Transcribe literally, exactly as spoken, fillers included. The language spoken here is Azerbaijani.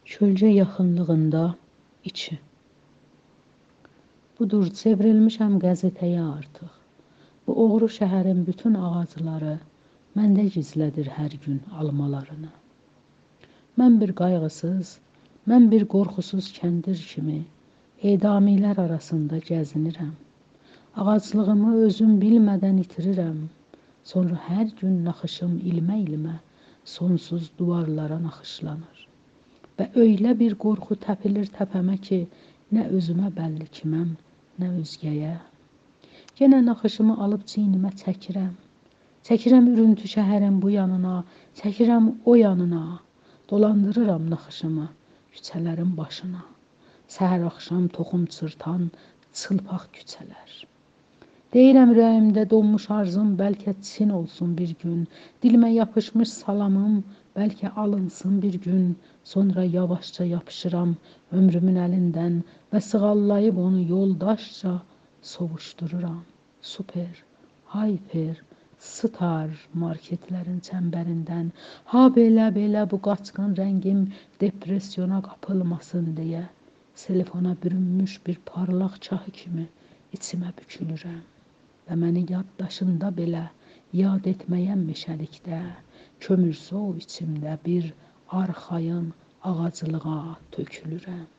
Kölgə yaxınlığında içi. Budur, çevrilmişəm qəzetəyə artıq. Bu oğru şəhərin bütün ağacları məndə gizlədir hər gün almalarını. Mən bir qayğısız, mən bir qorxusuz kəndir kimi edamilər arasında gəzinirəm. Ağaclığımı özüm bilmədən itirirəm. Sonra hər gün naxışım ilmə-ilmə sonsuz duvarlara naxışlanır. Və öylə bir qorxu təpilir təpəmə ki, nə özümə bəlli kiməm, nə özgəyə. Yenə naxışımı alıb çiynimə çəkirəm. Çəkirəm ürüntü şəhərin bu yanına, çəkirəm o yanına. Dolandırıram naxışımı küçələrin başına. Səhər axşam toxum çırtan çılpaq küçələr. Deyirəm ürəyimdə donmuş arzum bəlkə çin olsun bir gün. Dilimə yapışmış salamım bəlkə alınsın bir gün. Sonra yavaşca yapışıram ömrümün əlindən və sığallayıb onu yoldaşca sovuşdururam. Super, hyper, star marketlərin çəmbərindən. Ha belə-belə bu qaçqın rəngim depresyona qapılmasın deyə telefona bürünmüş bir parlaq çahı kimi içimə bükülürəm. Və məni yaddaşında belə yad etməyə meşəlikdə kömürsov içimdə bir arxayın ağaclığa tökülürəm.